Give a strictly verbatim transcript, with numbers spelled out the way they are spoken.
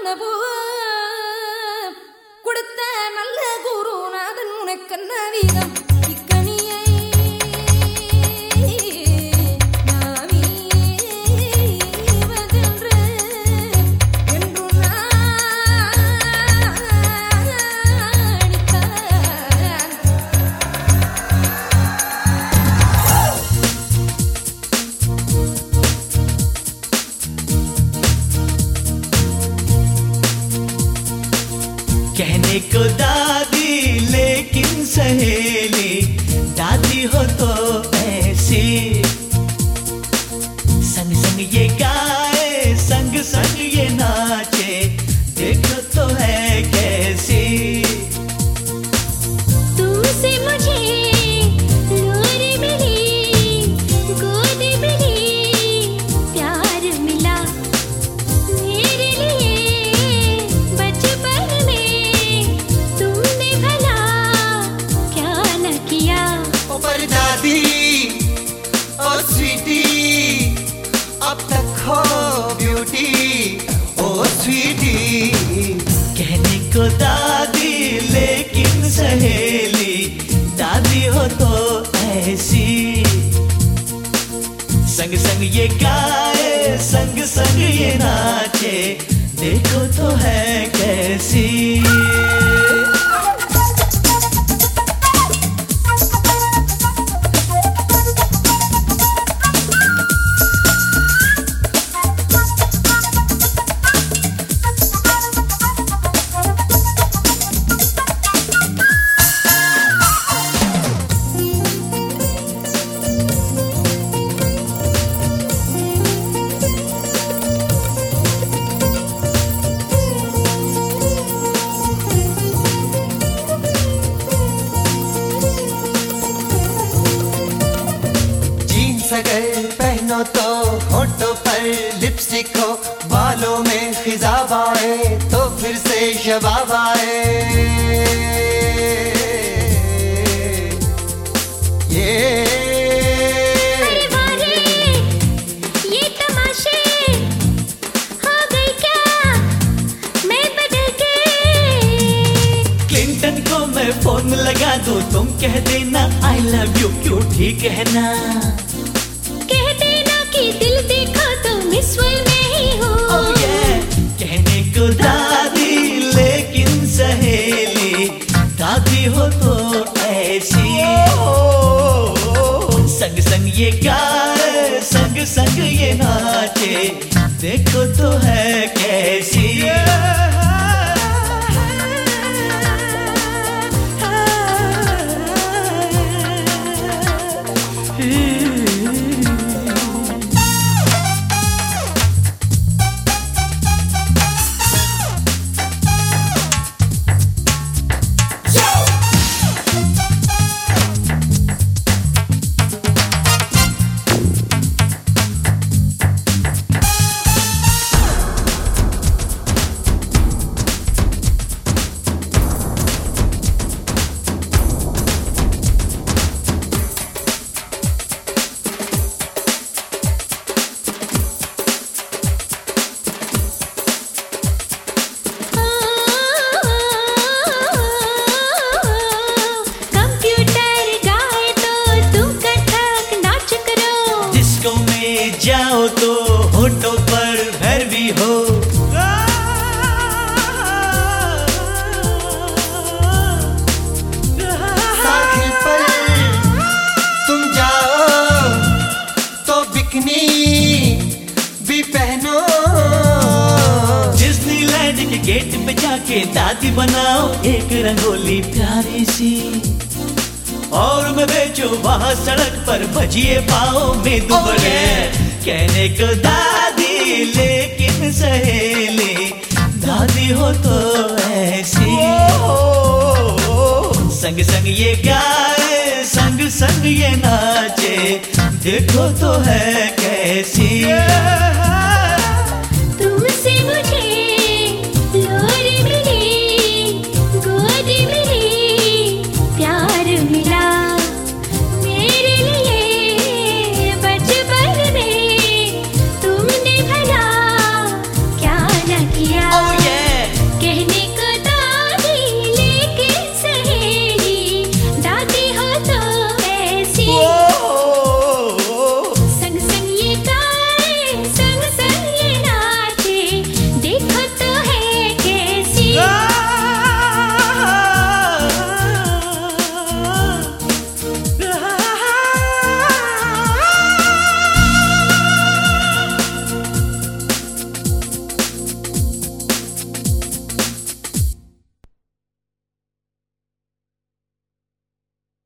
பண்ண போ கொடுத்த நல்ல குருநாதன் உனக்கென்ன வீதம் இக்கனியை कहने को दादी लेकिन सहेली दादी हो तो ऐसी संग संग ये गाए संग संग ये नाचे देखो तो है कैसी तुमसे मुझे नूर मिली गोद मिली प्यार मिला मेरे लिए बचपन में तुमने भला क्या न किया ओ पर दादी ओ स्वीटी अब तक हो ब्यूटी ओ स्वीटी कहने को दादी लेकिन सहेली दादी हो तो ऐसी संग संग ये गाए संग संग ये नाचे देखो तो है कैसी अगर पहनो तो होठों पर लिपस्टिक हो बालों में खिजाब आए तो फिर से शबाब आए ये अरे वारे ये तमाशे हो गई क्या मैं बदल गई क्लिंटन को मैं फोन लगा दूं तुम कह देना आई लव यू क्यों ठीक है ना कह देना कि दिल देखो तो मिस वर्ल्ड में ही हो oh yeah, कहने को दादी लेकिन सहेली दादी हो तो ऐसी संग संग ये गाए संग संग ये नाचे देखो तो है कैसी जाओ तो होठों पर भैरवी हो साहिल पर तुम जाओ तो बिकनी भी पहनो डिज्नीलैंड के गेट पे जाके दादी बनाओ एक रंगोली प्यारी सी और मैं बेचो वहाँ सड़क पर भजिए पाओ में दुबले कहने को दादी लेकिन सहेली दादी हो तो ऐसी संग संग ये गाए संग संग ये नाचे देखो तो है कैसी